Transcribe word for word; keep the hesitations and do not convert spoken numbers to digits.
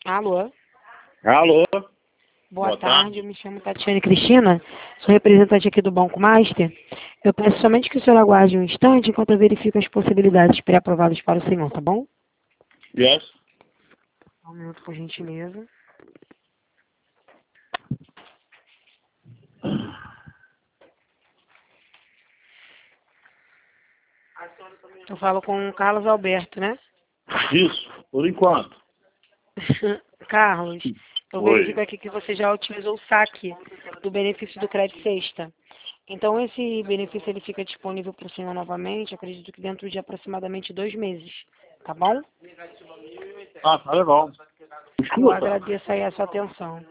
Alô? Alô? Boa, Boa tarde. tarde. Eu me chamo Tatiane Cristina, sou representante aqui do Banco Master. Eu peço somente que o senhor aguarde um instante enquanto eu verifico as possibilidades pré-aprovadas para o senhor, tá bom? Yes. Um minuto, por gentileza. Eu falo com o Carlos Alberto, né? Isso, por enquanto. Carlos, eu Oi. verifico aqui que você já utilizou o saque do benefício do Crédito Sexta. Então, esse benefício ele fica disponível para o senhor novamente, acredito que dentro de aproximadamente dois meses, tá bom? Ah, tá legal. Eu Escuta. agradeço aí a sua atenção.